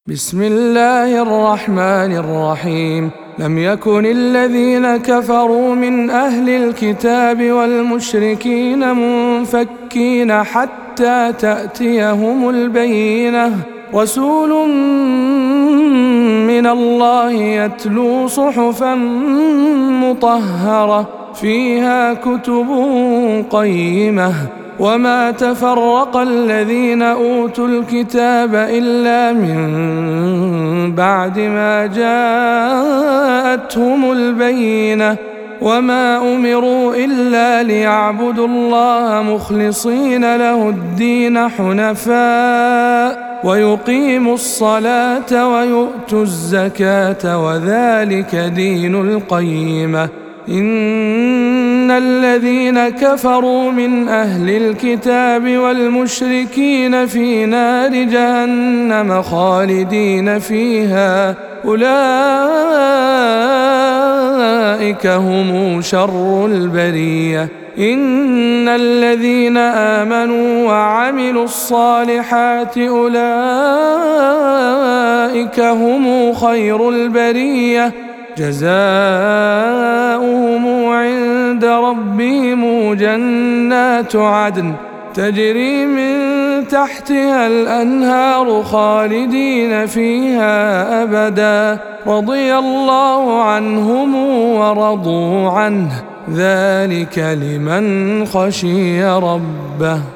بسم الله الرحمن الرحيم. لم يكن الذين كفروا من أهل الكتاب والمشركين منفكين حتى تأتيهم البينة، رسول من الله يتلو صحفا مطهرة فيها كتب قيمة. وما تفرق الذين أوتوا الكتاب إلا من بعد ما جاءتهم البينة، وما أمروا إلا ليعبدوا الله مخلصين له الدين حنفاء ويقيموا الصلاة ويؤتوا الزكاة وذلك دين القيمة. إن الذين كفروا من أهل الكتاب والمشركين في نار جهنم خالدين فيها، أولئك هم شر البرية. إن الذين آمنوا وعملوا الصالحات أولئك هم خير البرية، جزاؤهم عند ربهم جنات عدن تجري من تحتها الأنهار خالدين فيها أبدا، رضي الله عنهم ورضوا عنه، ذلك لمن خشي ربه.